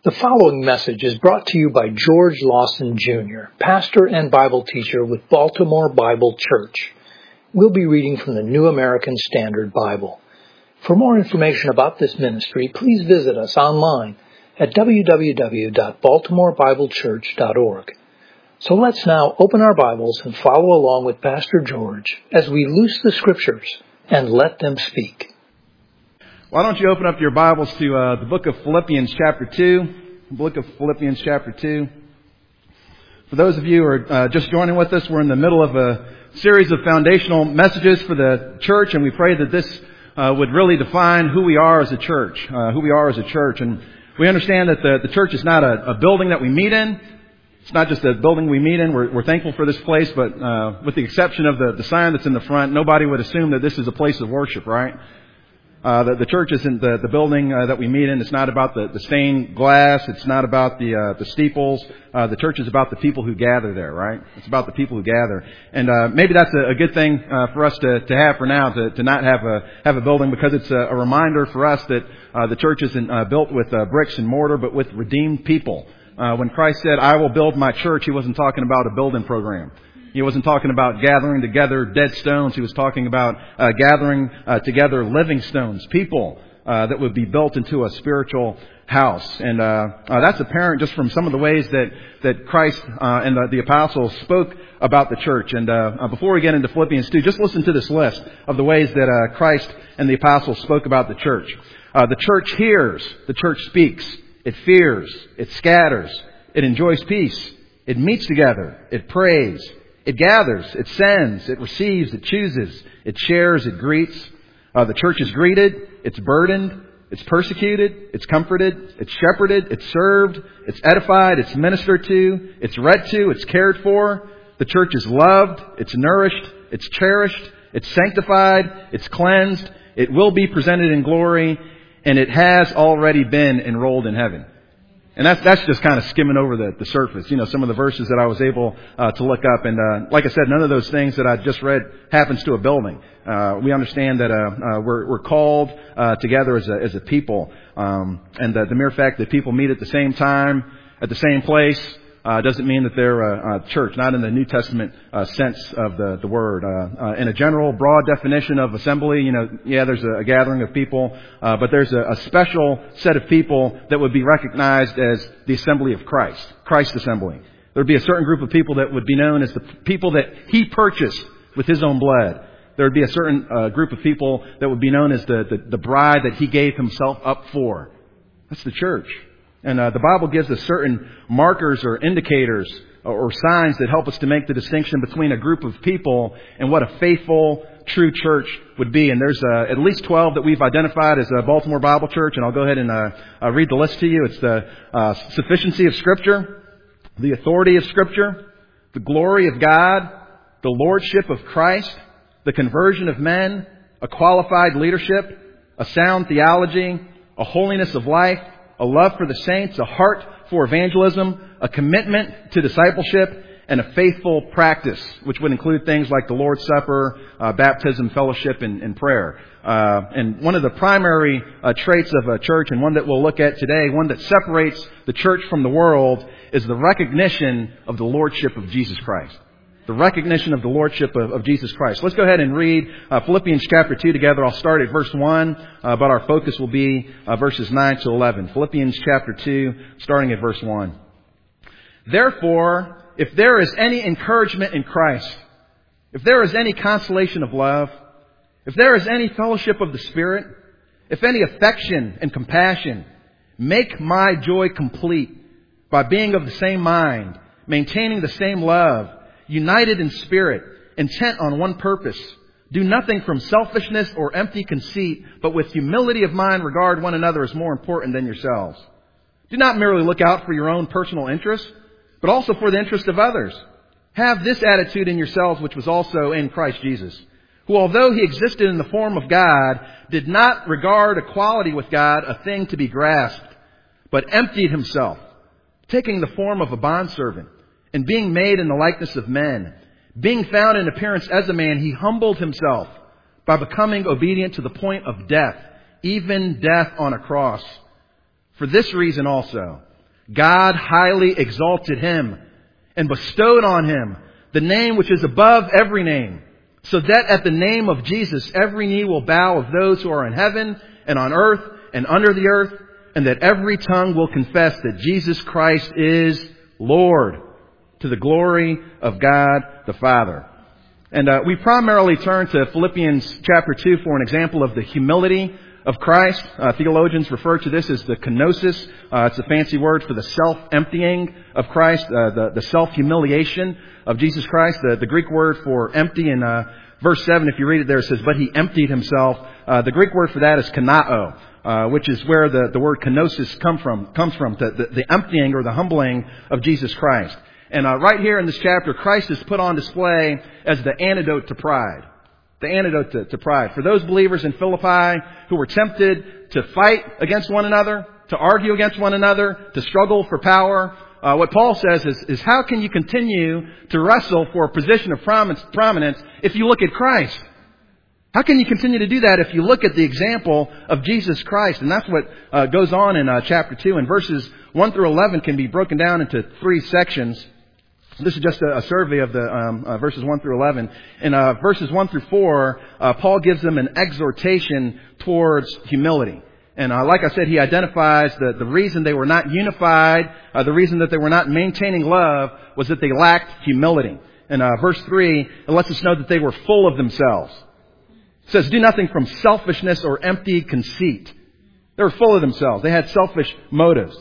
The following message is brought to you by George Lawson Jr., pastor and Bible teacher with Baltimore Bible Church. We'll be reading from the New American Standard Bible. For more information about this ministry, please visit us online at www.baltimorebiblechurch.org. So let's now open our Bibles and follow along with Pastor George as we loose the Scriptures and let them speak. Why don't you open up your Bibles to the book of Philippians chapter 2. The book of Philippians chapter 2. For those of you who are just joining with us, we're in the middle of a series of foundational messages for the church, and we pray that this would really define who we are as a church. And we understand that the church is not a building that we meet in. It's not just a building we meet in. We're thankful for this place, but with the exception of the sign that's in the front, nobody would assume that this is a place of worship, right? The church isn't the building that we meet in. It's not about the stained glass. It's not about the steeples. The church is about the people who gather there, right? It's about the people who gather. And maybe that's a good thing for us to have for now, to not have a building, because it's a reminder for us that the church isn't built with bricks and mortar, but with redeemed people. When Christ said, "I will build my church," He wasn't talking about a building program. He wasn't talking about gathering together dead stones. He was talking about gathering together living stones, people that would be built into a spiritual house. And that's apparent just from some of the ways that Christ and the apostles spoke about the church. And before we get into Philippians 2, just listen to this list of the ways that Christ and the apostles spoke about the church. The church hears, the church speaks, it fears, it scatters, it enjoys peace, it meets together, it prays, it gathers, it sends, it receives, it chooses, it shares, it greets. The church is greeted, it's burdened, it's persecuted, it's comforted, it's shepherded, it's served, it's edified, it's ministered to, it's read to, it's cared for. The church is loved, it's nourished, it's cherished, it's sanctified, it's cleansed, it will be presented in glory, and it has already been enrolled in heaven. And that's just kind of skimming over the surface. You know, some of the verses that I was able to look up. And like I said, none of those things that I just read happens to a building. We understand that we're called together as a people. And the mere fact that people meet at the same time, at the same place, doesn't mean that they're a church, not in the New Testament sense of the word. In a general, broad definition of assembly, there's a gathering of people, but there's a special set of people that would be recognized as the assembly of Christ, Christ's assembly. There would be a certain group of people that would be known as the people that He purchased with His own blood. There would be a certain group of people that would be known as the bride that He gave Himself up for. That's the church. And the Bible gives us certain markers or indicators or signs that help us to make the distinction between a group of people and what a faithful, true church would be. And there's at least 12 that we've identified as a Baltimore Bible Church. And I'll go ahead and read the list to you. It's the sufficiency of Scripture, the authority of Scripture, the glory of God, the lordship of Christ, the conversion of men, a qualified leadership, a sound theology, a holiness of life, a love for the saints, a heart for evangelism, a commitment to discipleship, and a faithful practice, which would include things like the Lord's Supper, baptism, fellowship, and prayer. And one of the primary traits of a church, and one that we'll look at today, one that separates the church from the world, is the recognition of the lordship of Jesus Christ. The recognition of the lordship of Jesus Christ. Let's go ahead and read Philippians chapter 2 together. I'll start at verse 1, but our focus will be verses 9 to 11. Philippians chapter 2, starting at verse 1. Therefore, if there is any encouragement in Christ, if there is any consolation of love, if there is any fellowship of the Spirit, if any affection and compassion, make my joy complete by being of the same mind, maintaining the same love, united in spirit, intent on one purpose. Do nothing from selfishness or empty conceit, but with humility of mind regard one another as more important than yourselves. Do not merely look out for your own personal interests, but also for the interest of others. Have this attitude in yourselves, which was also in Christ Jesus, who, although He existed in the form of God, did not regard equality with God a thing to be grasped, but emptied Himself, taking the form of a bondservant, and being made in the likeness of men. Being found in appearance as a man, He humbled Himself by becoming obedient to the point of death, even death on a cross. For this reason also, God highly exalted him and bestowed on him the name which is above every name, so that at the name of Jesus every knee will bow of those who are in heaven and on earth and under the earth, and that every tongue will confess that Jesus Christ is Lord, to the glory of God the Father. And we primarily turn to Philippians chapter 2 for an example of the humility of Christ. Theologians refer to this as the kenosis. It's a fancy word for the self-emptying of Christ, the self-humiliation of Jesus Christ. The Greek word for empty in verse 7, if you read it there, it says, but he emptied himself. The Greek word for that is kanao, which is where the word kenosis comes from, the emptying or the humbling of Jesus Christ. And right here in this chapter, Christ is put on display as the antidote to pride. The antidote to pride. For those believers in Philippi who were tempted to fight against one another, to argue against one another, to struggle for power, what Paul says is how can you continue to wrestle for a position of prominence if you look at Christ? How can you continue to do that if you look at the example of Jesus Christ? And that's what goes on in chapter 2. And verses 1 through 11 can be broken down into 3 sections. This is just a survey of the verses 1 through 11. In verses 1 through 4, Paul gives them an exhortation towards humility. And like I said, he identifies the reason they were not unified, the reason that they were not maintaining love, was that they lacked humility. In verse 3, it lets us know that they were full of themselves. It says, do nothing from selfishness or empty conceit. They were full of themselves. They had selfish motives.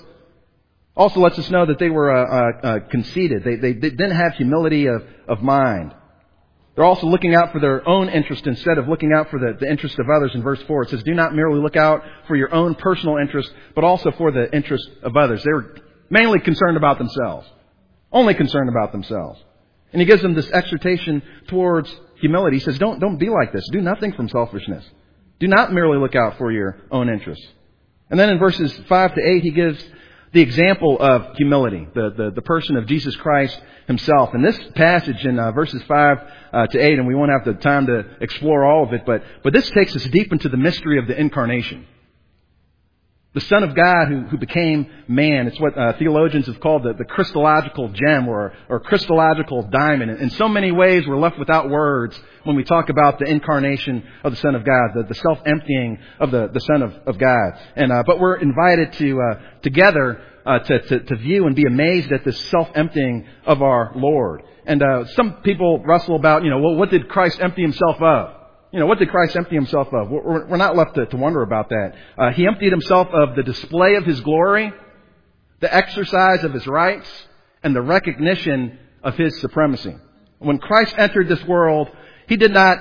Also lets us know that they were conceited. They didn't have humility of mind. They're also looking out for their own interest instead of looking out for the interest of others. In verse 4, it says, do not merely look out for your own personal interest, but also for the interest of others. They were mainly concerned about themselves. Only concerned about themselves. And he gives them this exhortation towards humility. He says, don't be like this. Do nothing from selfishness. Do not merely look out for your own interests. And then in verses 5 to 8, he gives the example of humility, the person of Jesus Christ himself. And this passage in verses 5 to 8, and we won't have the time to explore all of it, but this takes us deep into the mystery of the incarnation. The Son of God who became man. It's what theologians have called the Christological gem or Christological diamond. In so many ways, we're left without words when we talk about the incarnation of the Son of God, the self-emptying of the Son of God. And but we're invited together to view and be amazed at this self-emptying of our Lord. And some people wrestle about, what did Christ empty himself of? What did Christ empty himself of? We're not left to wonder about that. He emptied himself of the display of his glory, the exercise of his rights, and the recognition of his supremacy. When Christ entered this world, he did not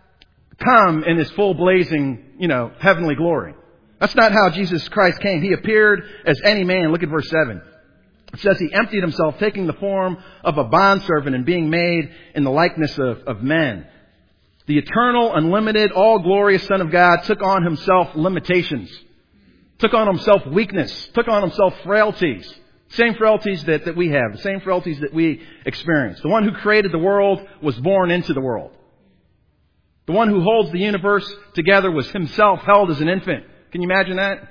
come in his full blazing, heavenly glory. That's not how Jesus Christ came. He appeared as any man. Look at verse 7. It says he emptied himself, taking the form of a bondservant and being made in the likeness of men. The eternal, unlimited, all-glorious Son of God took on himself limitations, took on himself weakness, took on himself frailties, same frailties that we have, the same frailties that we experience. The one who created the world was born into the world. The one who holds the universe together was himself held as an infant. Can you imagine that?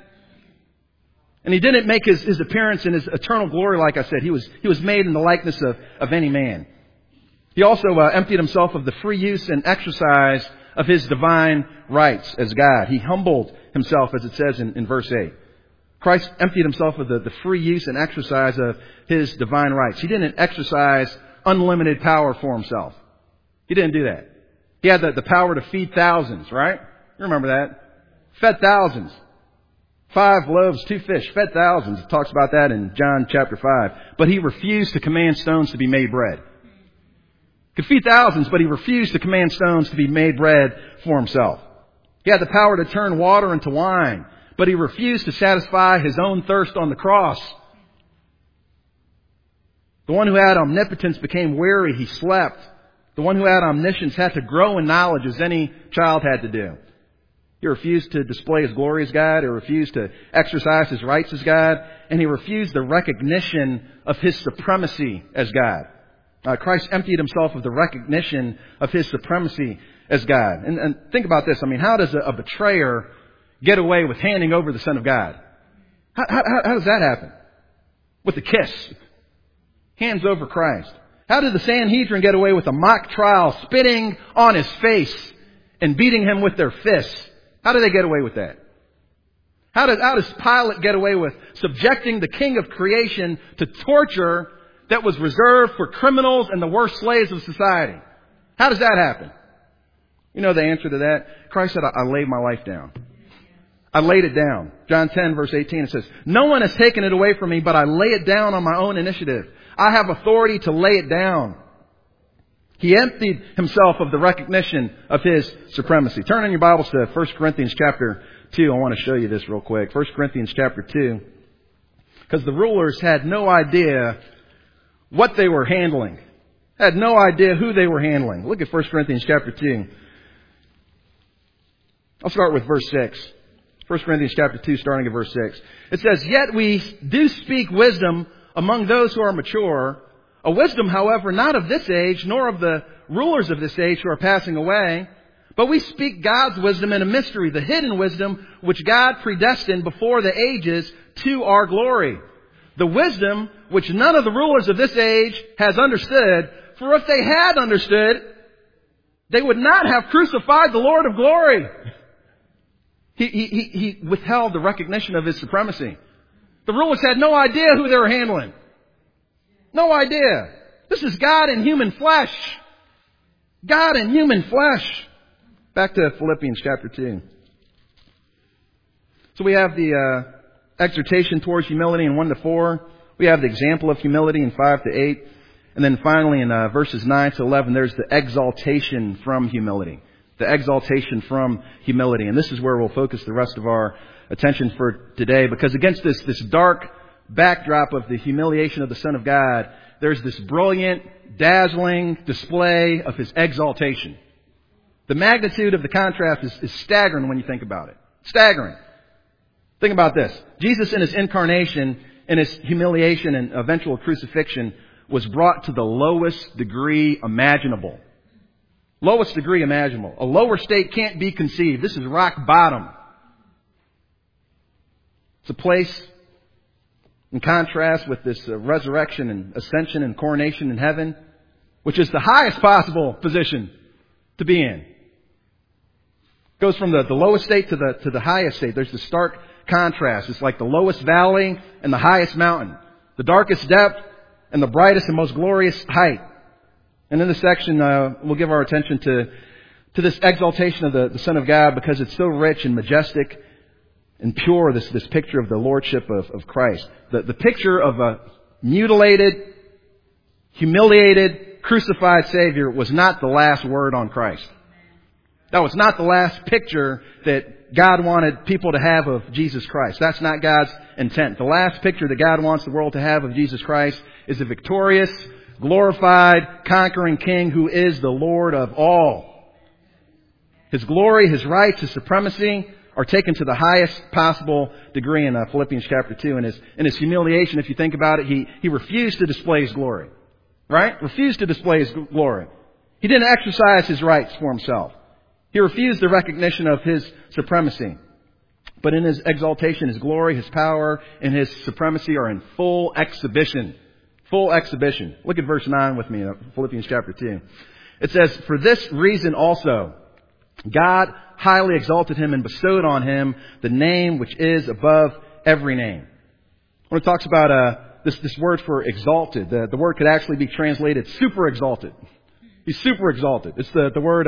And he didn't make his appearance in his eternal glory, like I said. He was made in the likeness of any man. He also emptied himself of the free use and exercise of his divine rights as God. He humbled himself, as it says in verse 8. Christ emptied himself of the free use and exercise of his divine rights. He didn't exercise unlimited power for himself. He didn't do that. He had the power to feed thousands, right? You remember that. Fed thousands. 5 loaves, 2 fish, fed thousands. It talks about that in John chapter 5. But he refused to command stones to be made bread. Could feed thousands, but he refused to command stones to be made bread for himself. He had the power to turn water into wine, but he refused to satisfy his own thirst on the cross. The one who had omnipotence became weary. He slept. The one who had omniscience had to grow in knowledge as any child had to do. He refused to display his glory as God. He refused to exercise his rights as God. And he refused the recognition of his supremacy as God. Christ emptied himself of the recognition of his supremacy as God. And think about this. How does a betrayer get away with handing over the Son of God? How does that happen? with a kiss. Hands over Christ. How did the Sanhedrin get away with a mock trial, spitting on his face and beating him with their fists? How did they get away with that? How does Pilate get away with subjecting the King of creation to torture that was reserved for criminals and the worst slaves of society? How does that happen? You know the answer to that? Christ said, I laid my life down. I laid it down. John 10, verse 18, it says, no one has taken it away from me, but I lay it down on my own initiative. I have authority to lay it down. He emptied himself of the recognition of his supremacy. Turn in your Bibles to 1 Corinthians chapter 2. I want to show you this real quick. 1 Corinthians chapter 2. Because the rulers had no idea what they were handling. Had no idea who they were handling. Look at 1 Corinthians chapter 2. I'll start with verse 6. 1 Corinthians chapter 2, starting at verse 6. It says, yet we do speak wisdom among those who are mature, a wisdom, however, not of this age, nor of the rulers of this age who are passing away, but we speak God's wisdom in a mystery, the hidden wisdom which God predestined before the ages to our glory. The wisdom which none of the rulers of this age has understood, for if they had understood, they would not have crucified the Lord of glory. He withheld the recognition of his supremacy. The rulers had no idea who they were handling. No idea. This is God in human flesh. God in human flesh. Back to Philippians chapter 2. So we have the exhortation towards humility in 1-4. We have the example of humility in 5-8. And then finally in verses 9-11, there's the exaltation from humility. The exaltation from humility. And this is where we'll focus the rest of our attention for today. Because against this dark backdrop of the humiliation of the Son of God, there's this brilliant, dazzling display of His exaltation. The magnitude of the contrast is staggering when you think about it. Staggering. Think about this. Jesus in His incarnation, in His humiliation and eventual crucifixion, was brought to the lowest degree imaginable. Lowest degree imaginable. A lower state can't be conceived. This is rock bottom. It's a place in contrast with this resurrection and ascension and coronation in heaven, which is the highest possible position to be in. Goes from the lowest state to the highest state. There's the stark contrast. It's like the lowest valley and the highest mountain. The darkest depth and the brightest and most glorious height. And in this section, we'll give our attention to this exaltation of the Son of God because it's so rich and majestic and pure, this picture of the Lordship of Christ. The picture of a mutilated, humiliated, crucified Savior was not the last word on Christ. That was not the last picture that God wanted people to have of Jesus Christ. That's not God's intent. The last picture that God wants the world to have of Jesus Christ is a victorious, glorified, conquering King who is the Lord of all. His glory, His rights, His supremacy are taken to the highest possible degree in Philippians chapter 2. In his humiliation, if you think about it, he refused to display His glory. Right? Refused to display His glory. He didn't exercise His rights for Himself. He refused the recognition of His supremacy. But in His exaltation, His glory, His power, and His supremacy are in full exhibition. Full exhibition. Look at verse 9 with me, Philippians chapter 2. It says, for this reason also, God highly exalted Him and bestowed on Him the name which is above every name. When it talks about this word for exalted, the word could actually be translated super exalted. He's super exalted. It's the word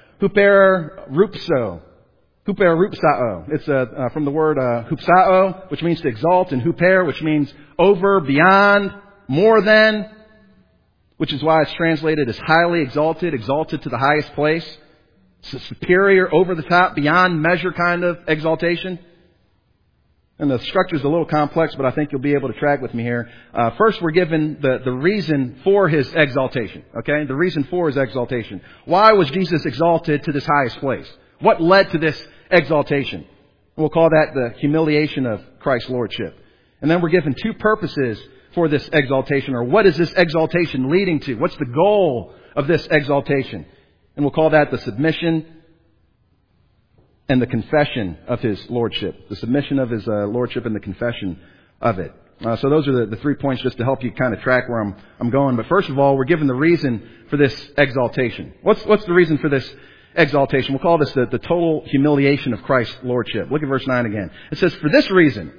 huperrupso. Huperrupsao. It's from the word hupsao, which means to exalt, and huper, which means over, beyond, more than, which is why it's translated as highly exalted, exalted to the highest place. It's a superior, over the top, beyond measure kind of exaltation. And the structure's a little complex, but I think you'll be able to track with me here. First, we're given the reason for His exaltation. Okay? The reason for His exaltation. Why was Jesus exalted to this highest place? What led to this exaltation? We'll call that the humiliation of Christ's Lordship. And then we're given two purposes for this exaltation, or what is this exaltation leading to? What's the goal of this exaltation? And we'll call that the submission and the confession of His Lordship. The submission of His Lordship and the confession of it. So those are the 3 points just to help you kind of track where I'm going. But first of all, we're given the reason for this exaltation. What's the reason for this exaltation? We'll call this the total humiliation of Christ's lordship. Look at verse 9 again. It says, for this reason,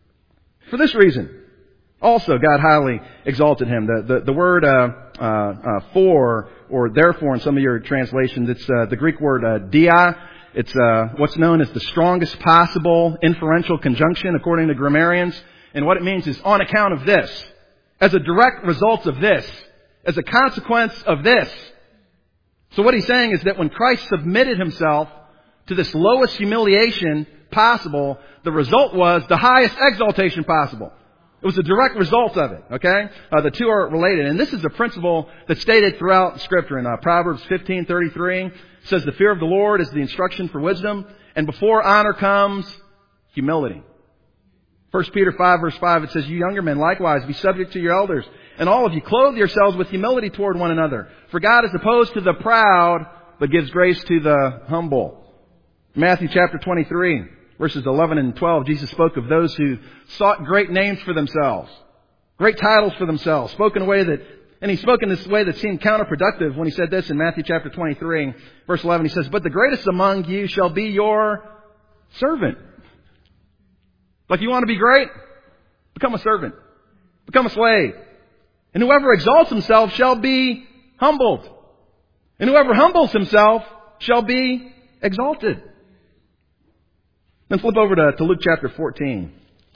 also God highly exalted him. The word for or therefore in some of your translations, it's the Greek word dia. It's what's known as the strongest possible inferential conjunction according to grammarians. And what it means is on account of this, as a direct result of this, as a consequence of this. So what he's saying is that when Christ submitted himself to this lowest humiliation possible, the result was the highest exaltation possible. It was a direct result of it, okay? The two are related. And this is a principle that's stated throughout Scripture. In Proverbs 15:33, it says, the fear of the Lord is the instruction for wisdom, and before honor comes humility. 1 Peter 5 verse 5, it says, you younger men likewise be subject to your elders, and all of you clothe yourselves with humility toward one another. For God is opposed to the proud, but gives grace to the humble. Matthew chapter 23, verses 11 and 12, Jesus spoke of those who sought great names for themselves, great titles for themselves, and he spoke in this way that seemed counterproductive when he said this in Matthew chapter 23, verse 11. He says, but the greatest among you shall be your servant. Like you want to be great? Become a servant. Become a slave. And whoever exalts himself shall be humbled. And whoever humbles himself shall be exalted. Then flip over to Luke chapter 14.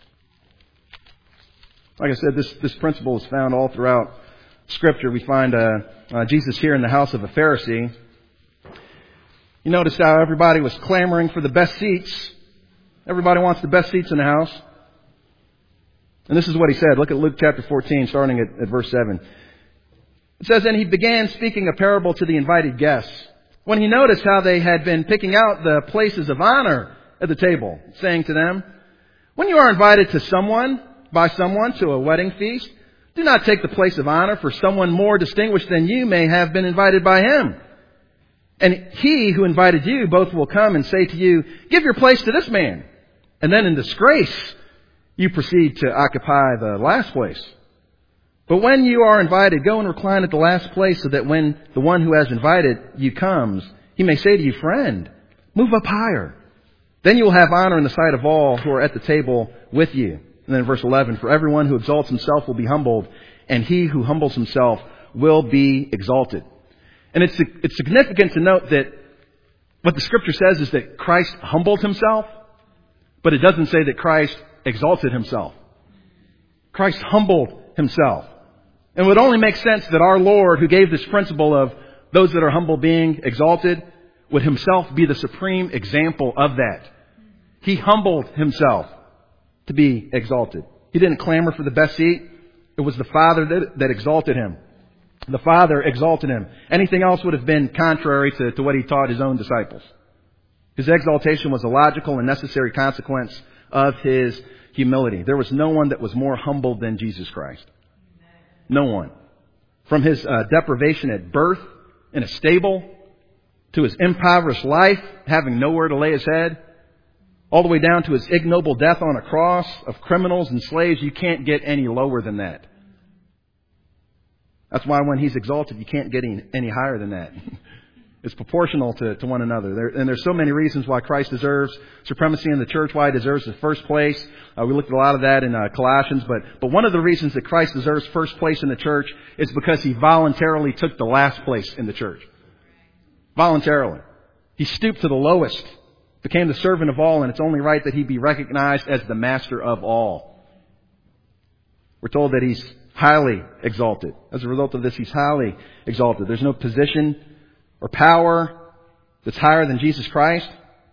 Like I said, this principle is found all throughout Scripture. We find Jesus here in the house of a Pharisee. You noticed how everybody was clamoring for the best seats. Everybody wants the best seats in the house. And this is what he said. Look at Luke chapter 14, starting at verse 7. It says, and he began speaking a parable to the invited guests. When he noticed how they had been picking out the places of honor at the table, saying to them, when you are invited by someone to a wedding feast, do not take the place of honor, for someone more distinguished than you may have been invited by him. And he who invited you both will come and say to you, give your place to this man. And then in disgrace, you proceed to occupy the last place. But when you are invited, go and recline at the last place, so that when the one who has invited you comes, he may say to you, friend, move up higher. Then you will have honor in the sight of all who are at the table with you. And then in verse 11, for everyone who exalts himself will be humbled, and he who humbles himself will be exalted. And it's significant to note that what the Scripture says is that Christ humbled himself, but it doesn't say that Christ exalted himself. Christ humbled himself. And it would only make sense that our Lord, who gave this principle of those that are humble being exalted, would himself be the supreme example of that. He humbled himself to be exalted. He didn't clamor for the best seat. It was the Father that exalted him. The Father exalted him. Anything else would have been contrary to what he taught his own disciples. His exaltation was a logical and necessary consequence of his humility. There was no one that was more humble than Jesus Christ. No one. From his deprivation at birth in a stable, to his impoverished life, having nowhere to lay his head, all the way down to his ignoble death on a cross of criminals and slaves, you can't get any lower than that. That's why when he's exalted, you can't get any higher than that. It's proportional to one another. And there's so many reasons why Christ deserves supremacy in the church, why he deserves the first place. We looked at a lot of that in Colossians. But one of the reasons that Christ deserves first place in the church is because he voluntarily took the last place in the church. Voluntarily. He stooped to the lowest, became the servant of all, and it's only right that he be recognized as the master of all. We're told that he's highly exalted. As a result of this, he's highly exalted. There's no position or power that's higher than Jesus Christ.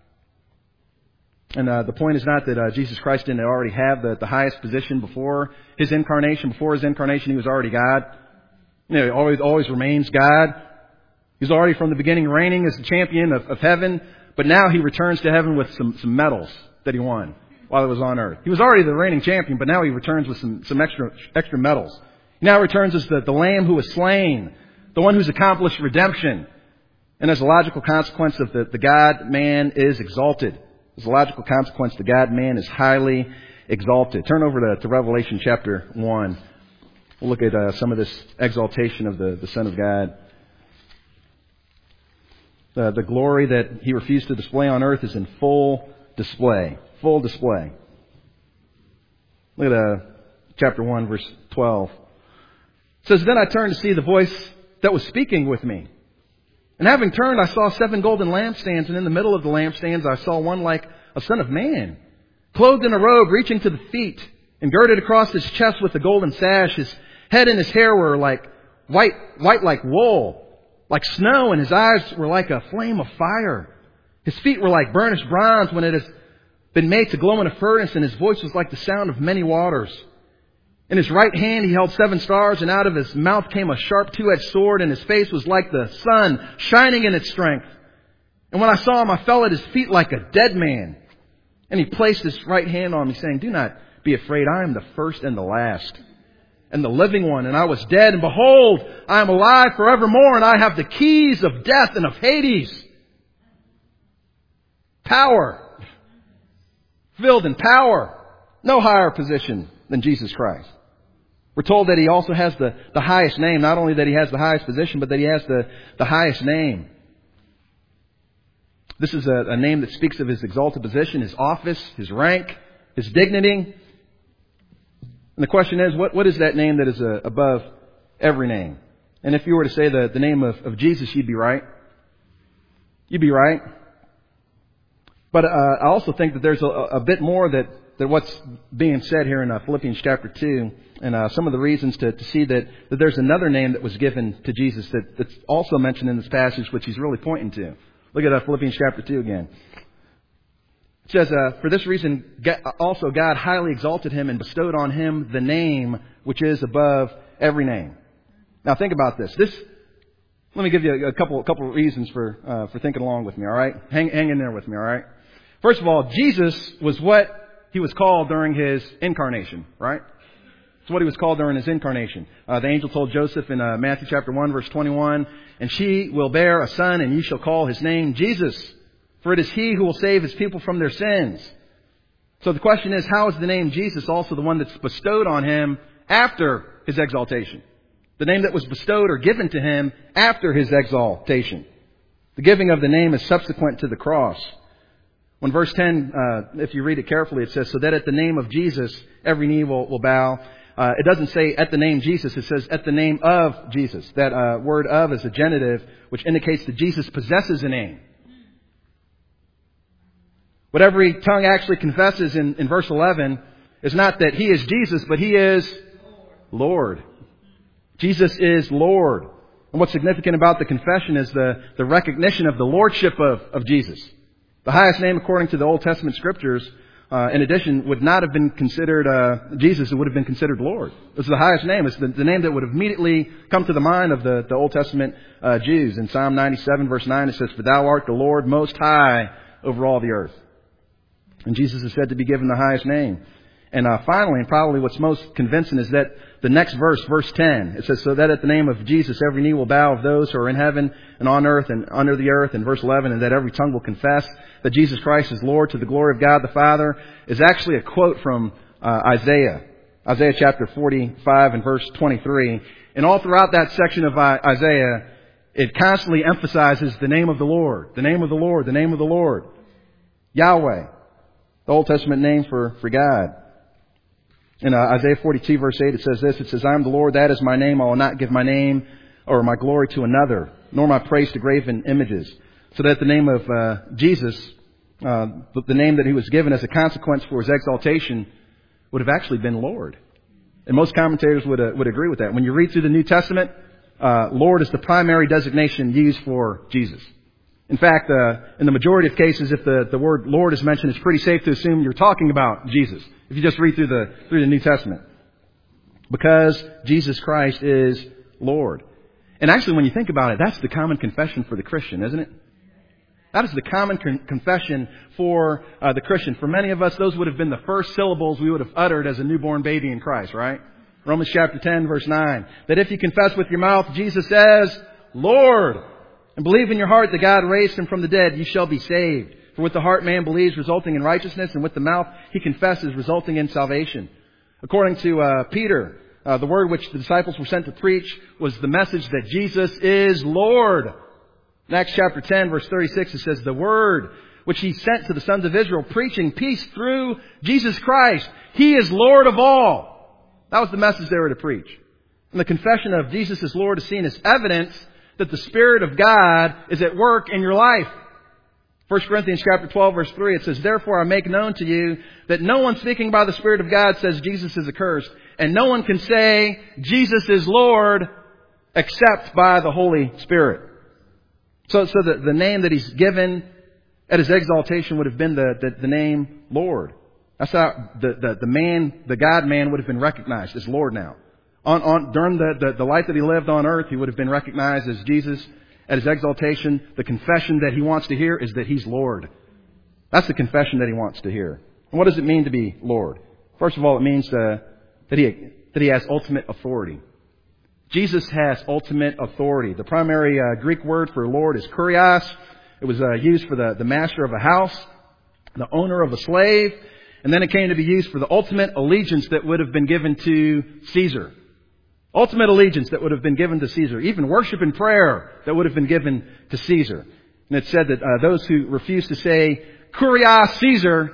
And the point is not that Jesus Christ didn't already have the highest position before his incarnation. Before his incarnation, he was already God. He always remains God. He's already from the beginning reigning as the champion of heaven. But now he returns to heaven with some medals that he won while he was on earth. He was already the reigning champion, but now he returns with some extra medals. He now returns as the Lamb who was slain, the one who's accomplished redemption. And as a logical consequence of the God-man is exalted. As a logical consequence, the God-man is highly exalted. Turn over to Revelation chapter 1. We'll look at some of this exaltation of the Son of God. The glory that He refused to display on earth is in full display. Full display. Look at chapter 1, verse 12. It says, "Then I turned to see the voice that was speaking with me. And having turned, I saw 7 golden lampstands, and in the middle of the lampstands I saw one like a son of man, clothed in a robe reaching to the feet, and girded across his chest with a golden sash. His head and his hair were like white like wool, like snow, and his eyes were like a flame of fire. His feet were like burnished bronze when it has been made to glow in a furnace, and his voice was like the sound of many waters. In his right hand he held 7 stars, and out of his mouth came a sharp 2-edged sword, and his face was like the sun shining in its strength. And when I saw him, I fell at his feet like a dead man. And he placed his right hand on me, saying, 'Do not be afraid. I am the first and the last, and the living one. And I was dead, and behold, I am alive forevermore, and I have the keys of death and of Hades.'" Power. Filled in power. No higher position than Jesus Christ. We're told that He also has the highest name. Not only that He has the highest position, but that He has the highest name. This is a name that speaks of His exalted position, His office, His rank, His dignity. And the question is, what is that name that is above every name? And if you were to say the name of Jesus, you'd be right. You'd be right. But I also think that there's a bit more that what's being said here in Philippians chapter 2, and some of the reasons to see that there's another name that was given to Jesus that's also mentioned in this passage, which He's really pointing to. Look at Philippians chapter 2 again. It says, "For this reason also God highly exalted Him and bestowed on Him the name which is above every name." Now think about this. Let me give you a couple of reasons for thinking along with me, all right? Hang in there with me, all right? First of all, Jesus was what He was called during His incarnation, right? It's what He was called during His incarnation. The angel told Joseph in Matthew chapter 1, verse 21, "And she will bear a son, and you shall call his name Jesus, for it is He who will save His people from their sins." So the question is, how is the name Jesus also the one that's bestowed on Him after His exaltation? The name that was bestowed or given to Him after His exaltation. The giving of the name is subsequent to the cross. When verse 10, if you read it carefully, it says, "So that at the name of Jesus, every knee will bow." It doesn't say at the name Jesus, it says at the name of Jesus. That word "of" is a genitive, which indicates that Jesus possesses a name. What every tongue actually confesses in verse 11 is not that He is Jesus, but He is Lord. Jesus is Lord. And what's significant about the confession is the recognition of the lordship of Jesus. The highest name according to the Old Testament Scriptures, in addition, would not have been considered Jesus. It would have been considered Lord. This is the highest name. It's the name that would have immediately come to the mind of the Old Testament Jews. In Psalm 97, verse 9, it says, "For Thou art the Lord most high over all the earth." And Jesus is said to be given the highest name. And finally, and probably what's most convincing, is that the next verse, verse 10, it says, "So that at the name of Jesus every knee will bow of those who are in heaven and on earth and under the earth." And verse 11, "And that every tongue will confess that Jesus Christ is Lord to the glory of God the Father," is actually a quote from Isaiah. Isaiah chapter 45 and verse 23. And all throughout that section of Isaiah, it constantly emphasizes the name of the Lord. The name of the Lord. The name of the Lord. Yahweh. The Old Testament name for God. In Isaiah 42 verse 8 it says this. It says, "I am the Lord, that is my name. I will not give my name or my glory to another, nor my praise to graven images." So that the name of Jesus, the name that He was given as a consequence for His exaltation, would have actually been Lord. And most commentators would agree with that. When you read through the New Testament, Lord is the primary designation used for Jesus. In fact, in the majority of cases, if the word Lord is mentioned, it's pretty safe to assume you're talking about Jesus. If you just read through the New Testament. Because Jesus Christ is Lord. And actually, when you think about it, that's the common confession for the Christian, isn't it? That is the common confession for the Christian. For many of us, those would have been the first syllables we would have uttered as a newborn baby in Christ, right? Romans chapter 10, verse 9. That if you confess with your mouth Jesus as Lord, and believe in your heart that God raised Him from the dead, you shall be saved. For with the heart man believes, resulting in righteousness, and with the mouth he confesses, resulting in salvation. According to Peter, the word which the disciples were sent to preach was the message that Jesus is Lord. In Acts chapter 10, verse 36, it says, the word which he sent to the sons of Israel, preaching peace through Jesus Christ. He is Lord of all. That was the message they were to preach. And the confession of Jesus as Lord is seen as evidence that the Spirit of God is at work in your life. 1 Corinthians chapter 12, verse 3, it says, therefore I make known to you that no one speaking by the Spirit of God says Jesus is accursed, and no one can say Jesus is Lord except by the Holy Spirit. So the name that he's given at his exaltation would have been the name Lord. That's how the God-man would have been recognized as Lord now. During the life that he lived on earth, he would have been recognized as Jesus. At his exaltation, the confession that he wants to hear is that he's Lord. That's the confession that he wants to hear. And what does it mean to be Lord? First of all, it means that he has ultimate authority. Jesus has ultimate authority. The primary Greek word for Lord is kurios. It was used for the master of a house, the owner of a slave, and then it came to be used for the ultimate allegiance that would have been given to Caesar. Ultimate allegiance that would have been given to Caesar. Even worship and prayer that would have been given to Caesar. And it said that those who refused to say kurios Caesar,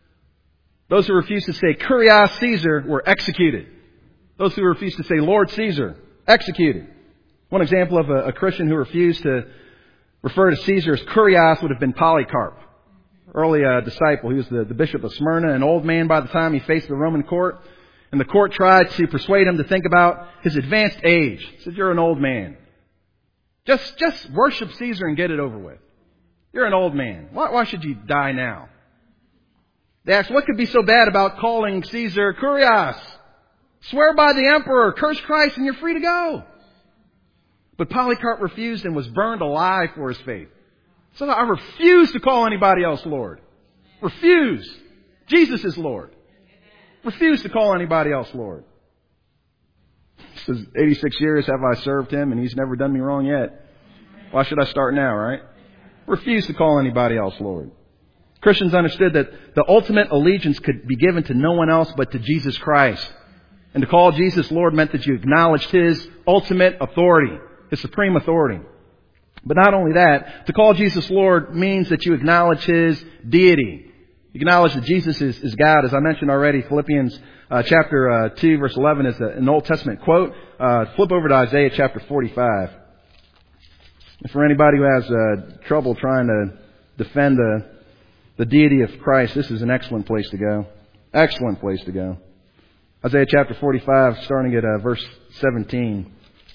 were executed. Those who refused to say Lord Caesar, executed. One example of a Christian who refused to refer to Caesar as kurios would have been Polycarp. Early disciple. He was the bishop of Smyrna, an old man by the time he faced the Roman court. And the court tried to persuade him to think about his advanced age. He said, you're an old man. Just worship Caesar and get it over with. You're an old man. Why should you die now? They asked, what could be so bad about calling Caesar kurios? Swear by the emperor, curse Christ, and you're free to go. But Polycarp refused and was burned alive for his faith. So I refuse to call anybody else Lord. Refuse. Jesus is Lord. Refuse to call anybody else Lord. He says, 86 years have I served him, and he's never done me wrong yet. Why should I start now, right? Refuse to call anybody else Lord. Christians understood that the ultimate allegiance could be given to no one else but to Jesus Christ. And to call Jesus Lord meant that you acknowledged his ultimate authority, his supreme authority. But not only that, to call Jesus Lord means that you acknowledge his deity. You acknowledge that Jesus is God. As I mentioned already, Philippians chapter 2, verse 11 is an Old Testament quote. Flip over to Isaiah chapter 45. And for anybody who has trouble trying to defend the deity of Christ, this is an excellent place to go. Excellent place to go. Isaiah chapter 45, starting at verse 17.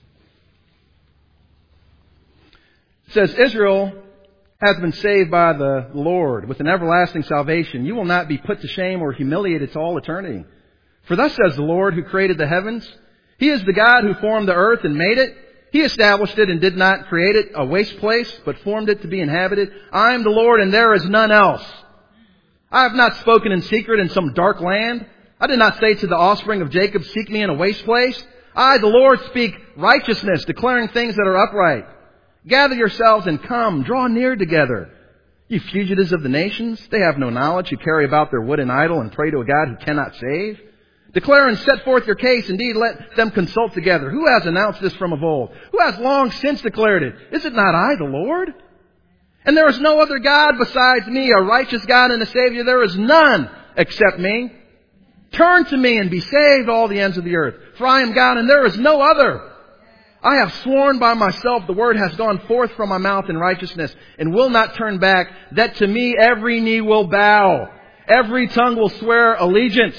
It says, Israel hath been saved by the Lord with an everlasting salvation. You will not be put to shame or humiliated to all eternity. For thus says the Lord who created the heavens. He is the God who formed the earth and made it. He established it and did not create it a waste place, but formed it to be inhabited. I am the Lord and there is none else. I have not spoken in secret in some dark land. I did not say to the offspring of Jacob, seek me in a waste place. I, the Lord, speak righteousness, declaring things that are upright. Gather yourselves and come, draw near together. You fugitives of the nations, they have no knowledge, who carry about their wooden idol and pray to a God who cannot save. Declare and set forth your case. Indeed, let them consult together. Who has announced this from of old? Who has long since declared it? Is it not I, the Lord? And there is no other God besides me, a righteous God and a Savior. There is none except me. Turn to me and be saved, all the ends of the earth. For I am God and there is no other. I have sworn by myself, the word has gone forth from my mouth in righteousness and will not turn back, that to me every knee will bow. Every tongue will swear allegiance.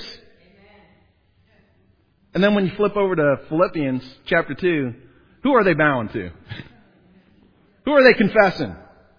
And then when you flip over to Philippians chapter 2, who are they bowing to? Who are they confessing?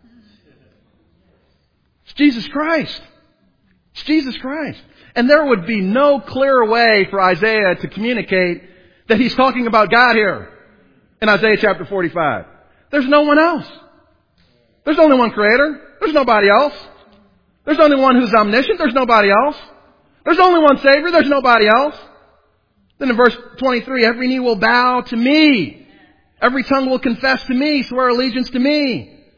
It's Jesus Christ. It's Jesus Christ. And there would be no clearer way for Isaiah to communicate that he's talking about God here in Isaiah chapter 45. There's no one else. There's only one creator. There's nobody else. There's only one who's omniscient. There's nobody else. There's only one Savior. There's nobody else. Then in verse 23, every knee will bow to me. Every tongue will confess to me, swear allegiance to me.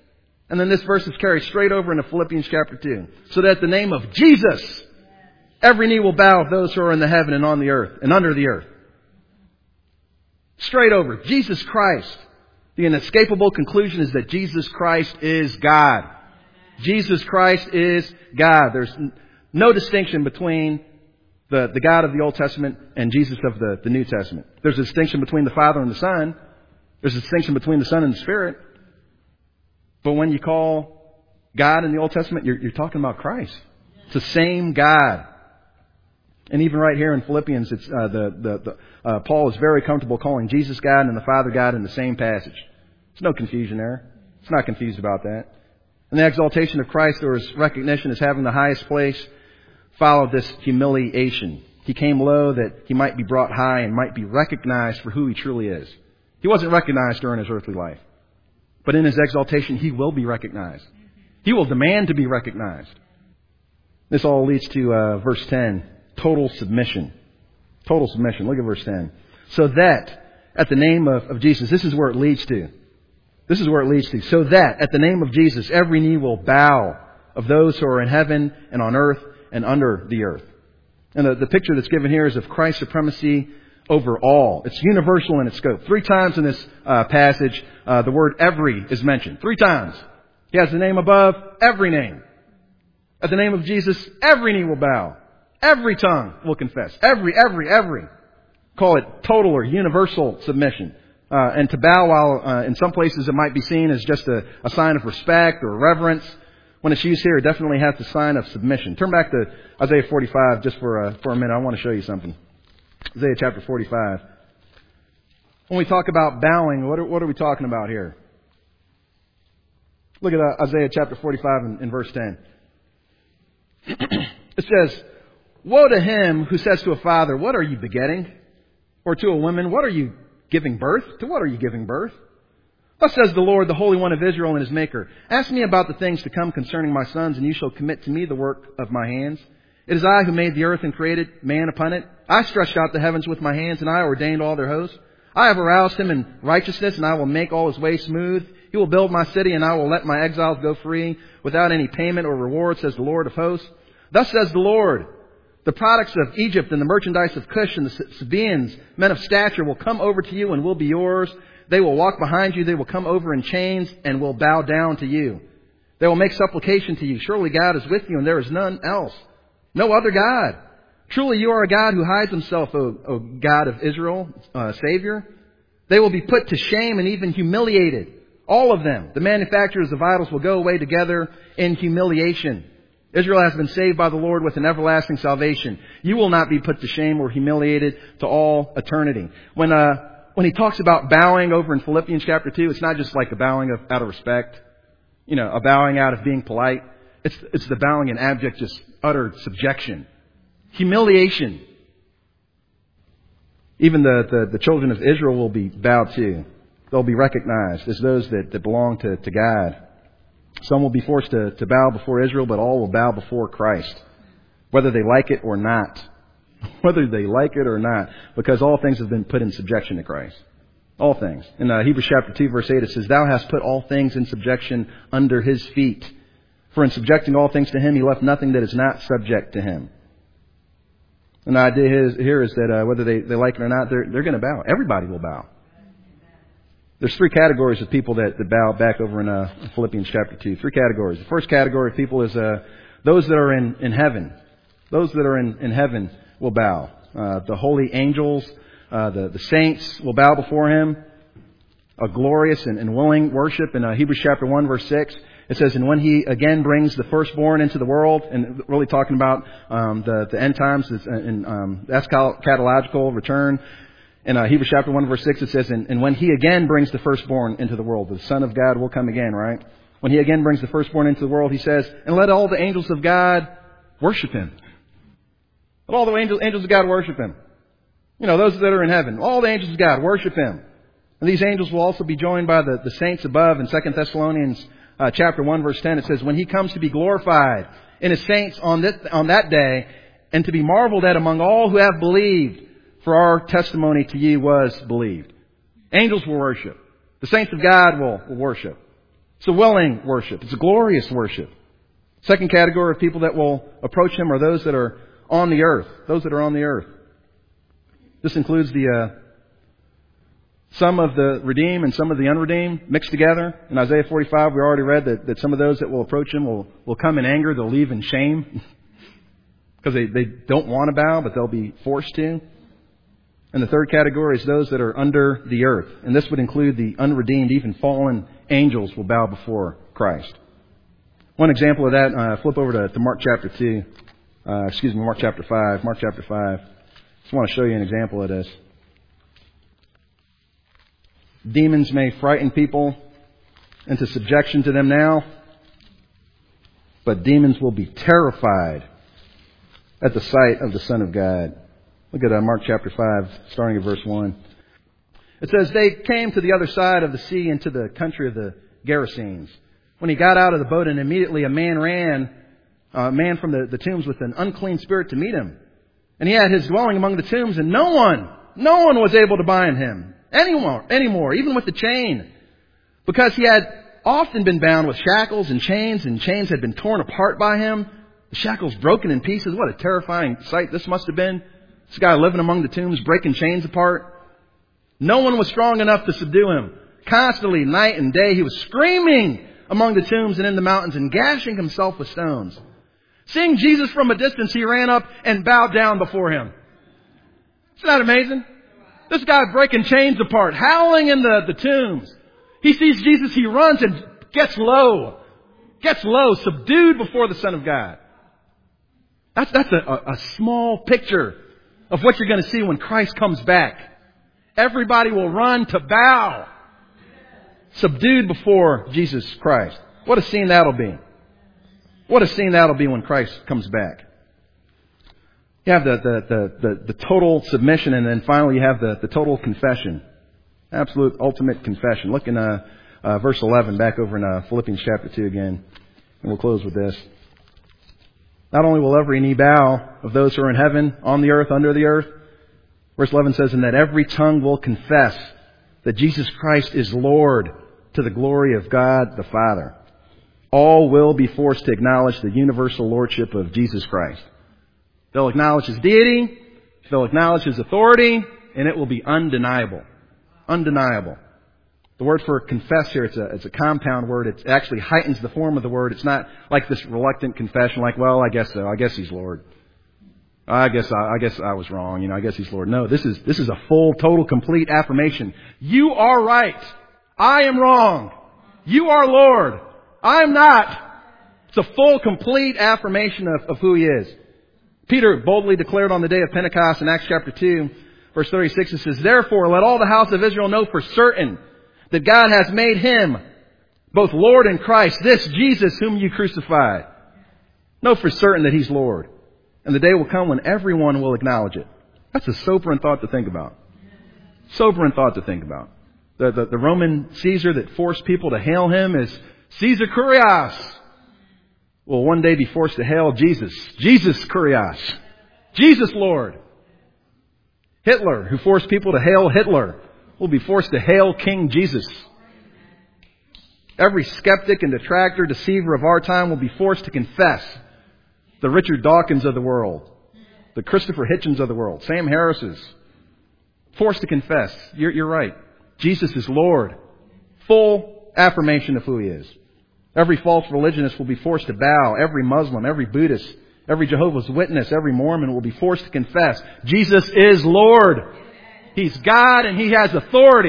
And then this verse is carried straight over into Philippians chapter 2. So that at the name of Jesus, every knee will bow of those who are in the heaven and on the earth and under the earth. Straight over. Jesus Christ. The inescapable conclusion is that Jesus Christ is God. Jesus Christ is God. There's no distinction between the God of the Old Testament and Jesus of the New Testament. There's a distinction between the Father and the Son. There's a distinction between the Son and the Spirit. But when you call God in the Old Testament, you're talking about Christ. It's the same God. And even right here in Philippians, it's Paul is very comfortable calling Jesus God and the Father God in the same passage. There's no confusion there. It's not confused about that. And the exaltation of Christ, or his recognition as having the highest place, followed this humiliation. He came low that he might be brought high and might be recognized for who he truly is. He wasn't recognized during his earthly life. But in his exaltation, he will be recognized. He will demand to be recognized. This all leads to verse 10. Total submission. Total submission. Look at verse 10. So that at the name of Jesus, this is where it leads to. This is where it leads to. So that at the name of Jesus, every knee will bow of those who are in heaven and on earth and under the earth. And the picture that's given here is of Christ's supremacy over all. It's universal in its scope. 3 times in this passage, the word every is mentioned. 3 times. He has the name above every name. At the name of Jesus, every knee will bow. Every tongue will confess. Every. Call it total or universal submission. And to bow, while in some places it might be seen as just a sign of respect or reverence, when it's used here, it definitely has the sign of submission. Turn back to Isaiah 45 just for a minute. I want to show you something. Isaiah chapter 45. When we talk about bowing, what are we talking about here? Look at Isaiah chapter 45 in verse 10. It says, "Woe to him who says to a father, 'What are you begetting?' Or to a woman, 'What are you giving birth?' To what are you giving birth? Thus says the Lord, the Holy One of Israel and his Maker. Ask me about the things to come concerning my sons, and you shall commit to me the work of my hands. It is I who made the earth and created man upon it. I stretched out the heavens with my hands, and I ordained all their hosts. I have aroused him in righteousness, and I will make all his ways smooth. He will build my city, and I will let my exiles go free without any payment or reward, says the Lord of hosts. Thus says the Lord, the products of Egypt and the merchandise of Cush and the Sabaeans, men of stature, will come over to you and will be yours. They will walk behind you. They will come over in chains and will bow down to you. They will make supplication to you. Surely God is with you, and there is none else. No other God. Truly you are a God who hides himself, O God of Israel, Savior. They will be put to shame and even humiliated. All of them. The manufacturers of idols will go away together in humiliation. Israel has been saved by the Lord with an everlasting salvation. You will not be put to shame or humiliated to all eternity." When he talks about bowing over in Philippians chapter 2, it's not just like a bowing out of respect, a bowing out of being polite. It's the bowing in abject, just utter subjection. Humiliation. Even the children of Israel will be bowed to. They'll be recognized as those that belong to God. Some will be forced to bow before Israel, but all will bow before Christ, whether they like it or not. Whether they like it or not, because all things have been put in subjection to Christ. All things. In Hebrews chapter 2, verse 8, it says, "Thou hast put all things in subjection under his feet. For in subjecting all things to him, he left nothing that is not subject to him." And the idea here is that whether they like it or not, they're going to bow. Everybody will bow. There's 3 categories of people that bow back over in Philippians chapter 2. 3 categories. The first category of people is those that are in heaven. Those that are in heaven will bow. The holy angels, the saints will bow before him. A glorious and willing worship. In Hebrews chapter 1, verse 6, it says, "And when he again brings the firstborn into the world," and really talking about the end times, eschatological return. In Hebrews chapter 1, verse 6, it says, and when he again brings the firstborn into the world, the Son of God will come again, right? When he again brings the firstborn into the world, he says, "And let all the angels of God worship him." Let all the angels of God worship him. Those that are in heaven. All the angels of God worship him. And these angels will also be joined by the saints above. In 2 Thessalonians chapter 1, verse 10, it says, "When he comes to be glorified in his saints on that day, and to be marveled at among all who have believed, for our testimony to you was believed." Angels will worship. The saints of God will worship. It's a willing worship. It's a glorious worship. Second category of people that will approach Him are those that are on the earth. Those that are on the earth. This includes some of the redeemed and some of the unredeemed mixed together. In Isaiah 45, we already read that some of those that will approach Him will come in anger. They'll leave in shame because they don't want to bow, but they'll be forced to. And the third category is those that are under the earth. And this would include the unredeemed. Even fallen angels will bow before Christ. One example of that, flip over to Mark chapter 2. Mark chapter 5. Mark chapter 5. Just want to show you an example of this. Demons may frighten people into subjection to them now, but demons will be terrified at the sight of the Son of God. Look at Mark chapter 5, starting at verse 1. It says, they came to the other side of the sea into the country of the Gerasenes. When he got out of the boat, and immediately a man from the tombs with an unclean spirit to meet him. And he had his dwelling among the tombs, and no one was able to bind him anymore, even with the chain. Because he had often been bound with shackles and chains had been torn apart by him. The shackles broken in pieces. What a terrifying sight this must have been. This guy living among the tombs, breaking chains apart. No one was strong enough to subdue him. Constantly, night and day, he was screaming among the tombs and in the mountains and gashing himself with stones. Seeing Jesus from a distance, he ran up and bowed down before him. Isn't that amazing? This guy breaking chains apart, howling in the tombs. He sees Jesus, he runs and gets low, subdued before the Son of God. That's a small picture of what you're going to see when Christ comes back. Everybody will run to bow, subdued before Jesus Christ. What a scene that'll be. What a scene that'll be when Christ comes back. You have the total submission, and then finally you have the total confession. Absolute ultimate confession. Look in verse 11, back over in Philippians chapter 2 again. And we'll close with this. Not only will every knee bow of those who are in heaven, on the earth, under the earth. Verse 11 says, and that every tongue will confess that Jesus Christ is Lord to the glory of God the Father. All will be forced to acknowledge the universal lordship of Jesus Christ. They'll acknowledge His deity, they'll acknowledge His authority, and it will be undeniable. Undeniable. The word for confess here, it's a compound word. It actually heightens the form of the word. It's not like this reluctant confession, like, well, I guess so. I guess He's Lord. I guess I was wrong. I guess He's Lord. No, this is a full, total, complete affirmation. You are right. I am wrong. You are Lord. I am not. It's a full, complete affirmation of who He is. Peter boldly declared on the day of Pentecost in Acts chapter 2, verse 36, it says, therefore, let all the house of Israel know for certain that God has made Him both Lord and Christ, this Jesus whom you crucified. Know for certain that He's Lord. And the day will come when everyone will acknowledge it. That's a sobering thought to think about. Sobering thought to think about. The Roman Caesar that forced people to hail him is Caesar Kurios. Will one day be forced to hail Jesus. Jesus Kurios. Jesus Lord. Hitler, who forced people to hail Hitler, will be forced to hail King Jesus. Every skeptic and detractor, deceiver of our time will be forced to confess. The Richard Dawkins of the world. The Christopher Hitchens of the world. Sam Harris's. Forced to confess. You're right. Jesus is Lord. Full affirmation of who He is. Every false religionist will be forced to bow. Every Muslim, every Buddhist, every Jehovah's Witness, every Mormon will be forced to confess. Jesus is Lord. He's God and He has authority.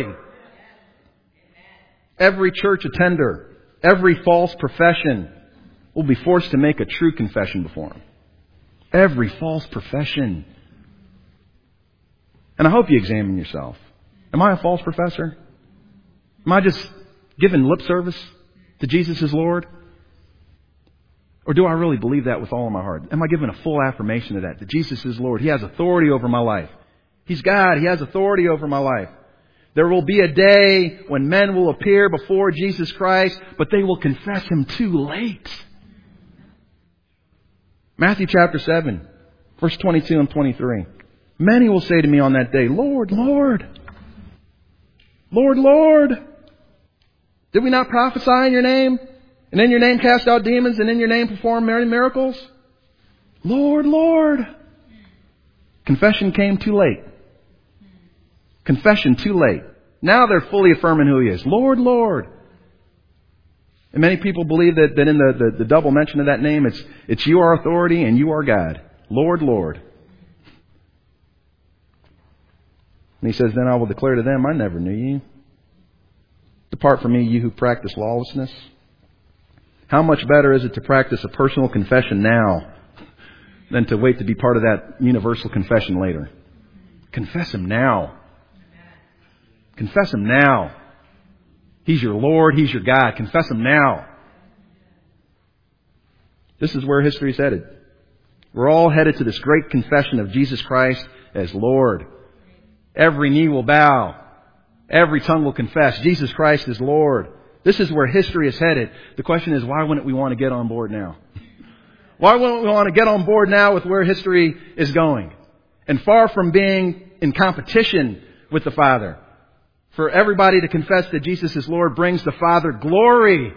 Every church attender, every false profession will be forced to make a true confession before Him. Every false profession. And I hope you examine yourself. Am I a false professor? Am I just giving lip service to Jesus as Lord? Or do I really believe that with all of my heart? Am I giving a full affirmation of that Jesus is Lord? He has authority over my life. He's God. He has authority over my life. There will be a day when men will appear before Jesus Christ, but they will confess Him too late. Matthew chapter 7, verse 22 and 23. Many will say to me on that day, Lord, Lord, Lord, Lord, Did we not prophesy in your name? And in your name cast out demons, and in your name perform many miracles? Lord, Lord. Confession came too late. Confession too late. Now they're fully affirming who He is. Lord, Lord. And many people believe that in the double mention of that name, it's you are authority and you are God. Lord, Lord. And He says, then I will declare to them, I never knew you. Depart from me, you who practice lawlessness. How much better is it to practice a personal confession now than to wait to be part of that universal confession later? Confess Him now. Confess Him now. He's your Lord. He's your God. Confess Him now. This is where history is headed. We're all headed to this great confession of Jesus Christ as Lord. Every knee will bow. Every tongue will confess Jesus Christ is Lord. This is where history is headed. The question is, why wouldn't we want to get on board now? Why wouldn't we want to get on board now with where history is going? And far from being in competition with the Father, for everybody to confess that Jesus is Lord brings the Father glory.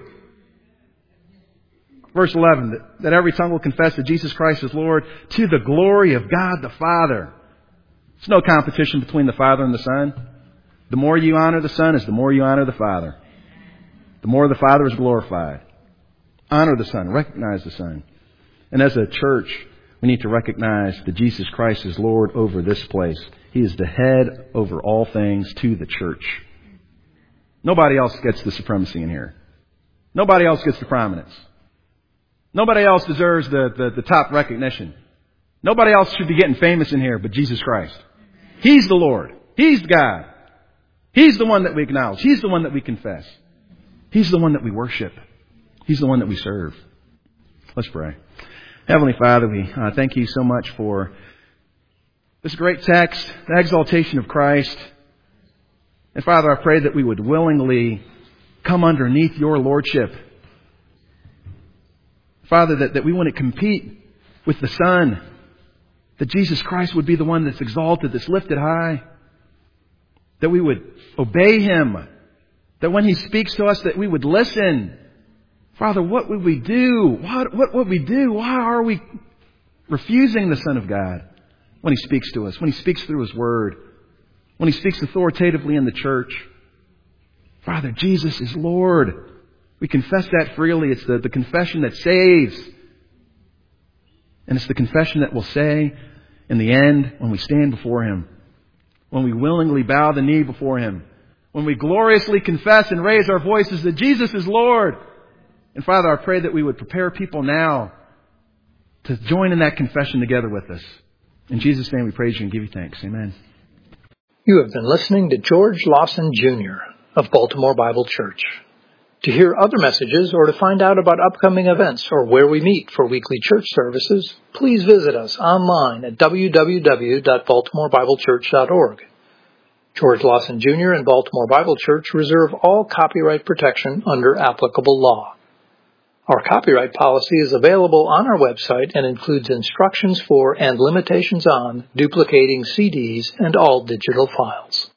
Verse 11, that every tongue will confess that Jesus Christ is Lord to the glory of God the Father. There's no competition between the Father and the Son. The more you honor the Son is the more you honor the Father. The more the Father is glorified. Honor the Son. Recognize the Son. And as a church, we need to recognize that Jesus Christ is Lord over this place. He is the head over all things to the church. Nobody else gets the supremacy in here. Nobody else gets the prominence. Nobody else deserves the top recognition. Nobody else should be getting famous in here but Jesus Christ. He's the Lord. He's God. He's the one that we acknowledge. He's the one that we confess. He's the one that we worship. He's the one that we serve. Let's pray. Heavenly Father, we thank You so much for this great text, the exaltation of Christ. And Father, I pray that we would willingly come underneath Your lordship. Father, that we wouldn't compete with the Son. That Jesus Christ would be the one that's exalted, that's lifted high. That we would obey Him. That when He speaks to us, that we would listen. Father, what would we do? What would we do? Why are we refusing the Son of God when He speaks to us? When He speaks through His Word? When He speaks authoritatively in the church? Father, Jesus is Lord. We confess that freely. It's the confession that saves. And it's the confession that we'll say in the end when we stand before Him. When we willingly bow the knee before Him. When we gloriously confess and raise our voices that Jesus is Lord. And Father, I pray that we would prepare people now to join in that confession together with us. In Jesus' name we praise You and give You thanks. Amen. You have been listening to George Lawson Jr. of Baltimore Bible Church. To hear other messages or to find out about upcoming events or where we meet for weekly church services, please visit us online at www.baltimorebiblechurch.org. George Lawson Jr. and Baltimore Bible Church reserve all copyright protection under applicable law. Our copyright policy is available on our website and includes instructions for and limitations on duplicating CDs and all digital files.